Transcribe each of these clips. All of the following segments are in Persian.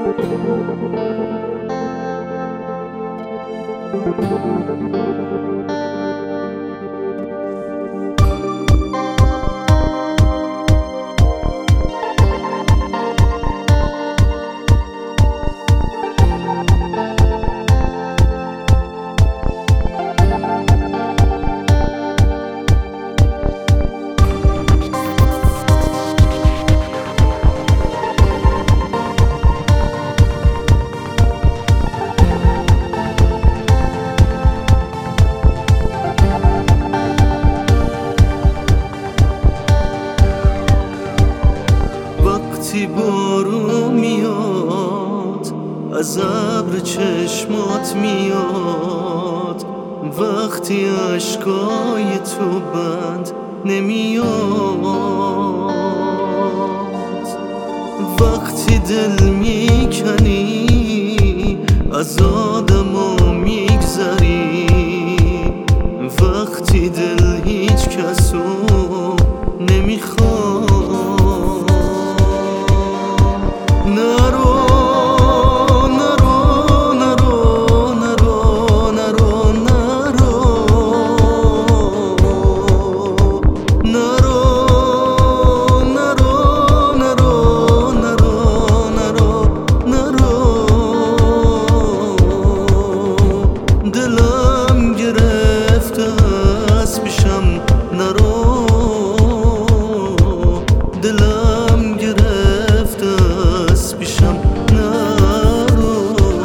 وقتی بارون میاد از ابر چشمات میاد، وقتی اشکای تو بند نمیاد، وقتی دل میکنی از آدما میگذری، وقتی دل هیچ کسو نمیخواد. دلم گرفته از پیشم نرو، دلم گرفته از پیشم نرو.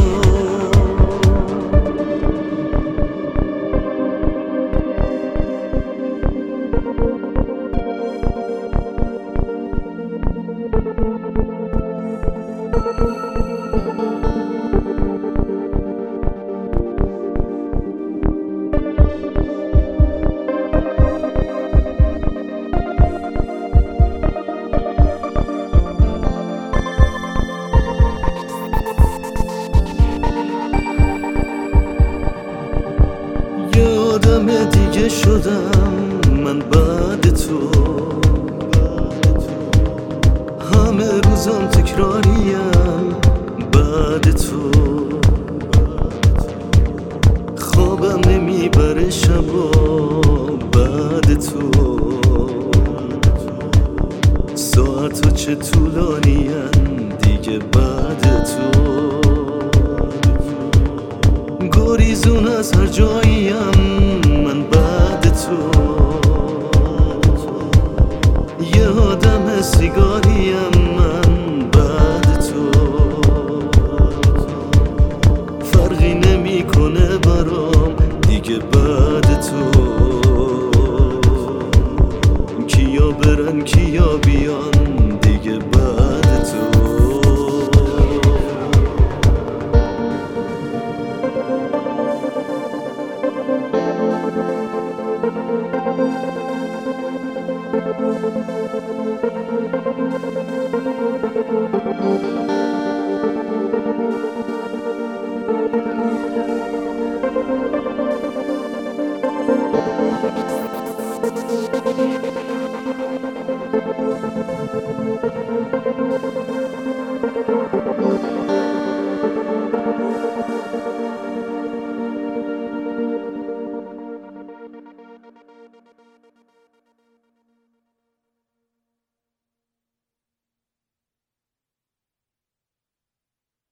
آدم دیگه شدم من بعد تو، همه روزم تکراریم بعد تو، خوابم نمیبره شبا بعد تو، ساعتو چه طولانیم دیگه بعد تو، گریزون از هر جاییم من بعد تو، یه آدم سیگاریم من بعد تو، فرقی نمیکنه برام دیگه بعد تو، کیا برن کیا بیان دیگه بعد تو.